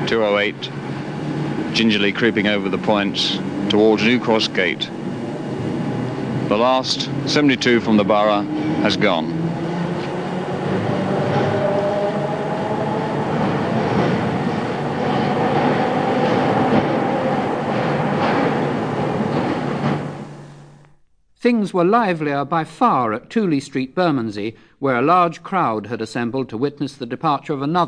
208, gingerly creeping over the points towards New Cross Gate. The last 72 from the Borough has gone. Things were livelier by far at Tooley Street, Bermondsey, where a large crowd had assembled to witness the departure of another